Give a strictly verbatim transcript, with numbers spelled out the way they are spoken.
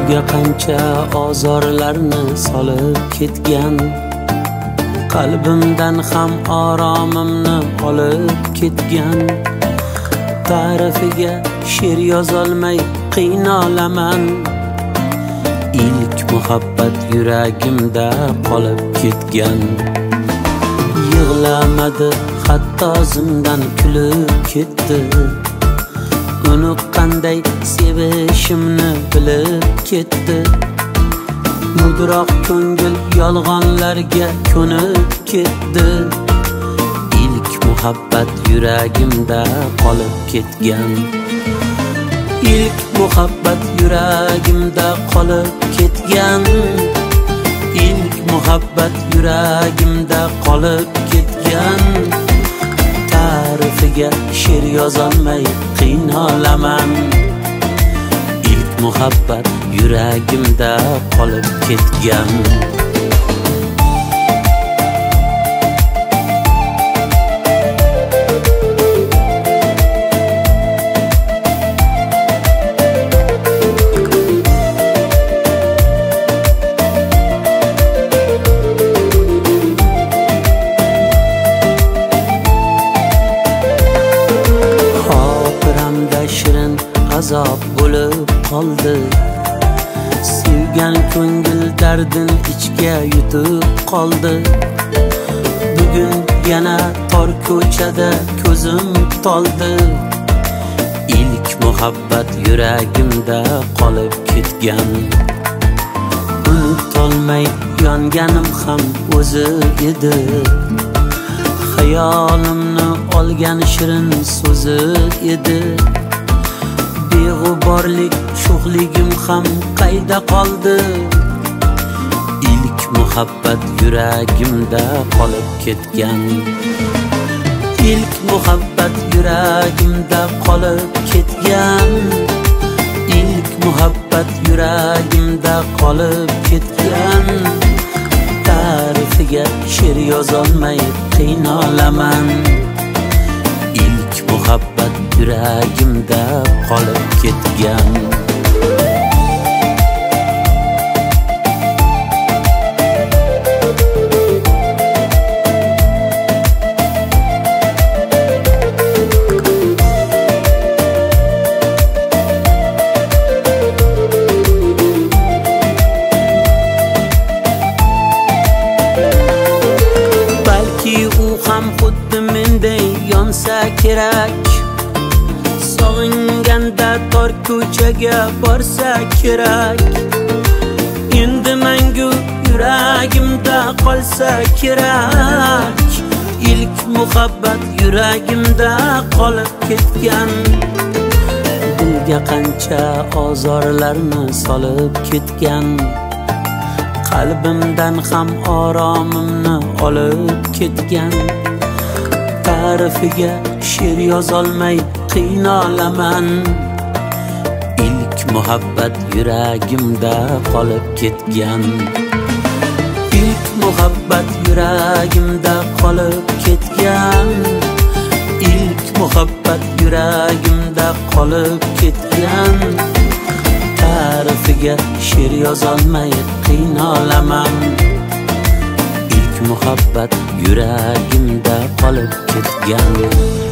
Dilga qancha ozorlarni solib ketgan, qalbimdan ham oromimni olib ketgan. Ta'rifiga she'r yozolmay qiynalaman. İlk muhabbat yuragimda qolib ketgan. Yig'lamadi, hatto zimdan kulib ketdi. Uni qanday sevishimni bilib ketdi. Mudroq ko'ngil yolg'onlarga ko'nib ketdi. İlk muhabbat yuragimda qolib ketgan. İlk muhabbat yuragimda qolib ketgan. İlk muhabbat yuragimda qolib ketgan. Ta'rifiga she'r yozolmay qiynalaman. İlk muhabbat yuragimda qolib ketgan. Shirin azob bo'lib qoldi. Sevgan ko'ngil dardin ichga yutib qoldi. Bugun yana tor ko'chada ko'zim toldi. İlk muhabbat yuragimda qolib ketgan. Unutolmay yonganim ham o'zi edi. Hayolimni olgan shirin so'zi edi. Beg'uborlik sho'xligim ham qayda qoldi. İlk muhabbat yuragimda qolib ketgan. İlk muhabbat yuragimda qolib ketgan. İlk muhabbat yuragimda qolib ketgan. Ta'rifiga she'r yozolmay qiynalaman. İlk muhabbat yuragimda qolib ketgan. Balki u ham xuddi menday yonsa kerak. Sog'inganda tor ko'chaga borsa kerak. Endi mangu yuragimda qolsa kerak. İlk muhabbat yuragimda qolib ketgan. Dilga qancha ozorlarni solib ketgan. Qalbimdan ham oromimni olib ketgan. Ta'rifiga she'r yozolmay qiynalaman. İlk muhabbat yuragimda qolib ketgan. İlk muhabbat yuragimda qolib ketgan. İlk muhabbat yuragimda qolib ketgan. Ta'rifiga she'r yozolmay qiynalaman. İlk muhabbat yuragimda qolib ketgan.